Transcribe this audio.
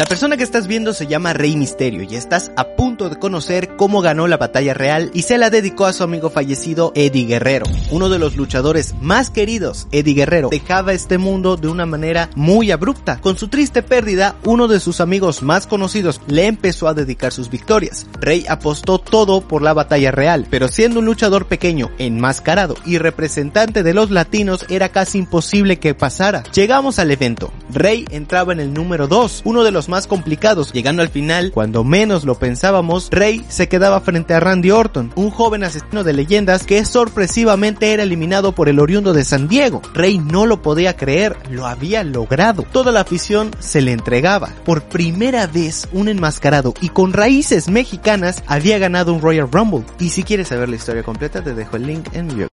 La persona que estás viendo se llama Rey Mysterio y estás a punto de conocer cómo ganó la batalla real y se la dedicó a su amigo fallecido Eddie Guerrero. Uno de los luchadores más queridos, Eddie Guerrero, dejaba este mundo de una manera muy abrupta. Con su triste pérdida, uno de sus amigos más conocidos le empezó a dedicar sus victorias. Rey apostó todo por la batalla real, pero siendo un luchador pequeño, enmascarado y representante de los latinos, era casi imposible que pasara. Llegamos al evento. Rey entraba en el número 2, uno de los más complicados. Llegando al final, cuando menos lo pensábamos, Rey se quedaba frente a Randy Orton, un joven asesino de leyendas que sorpresivamente era eliminado por el oriundo de San Diego. Rey no lo podía creer, lo había logrado. Toda la afición se le entregaba. Por primera vez, un enmascarado y con raíces mexicanas había ganado un Royal Rumble. Y si quieres saber la historia completa, te dejo el link en mi bio.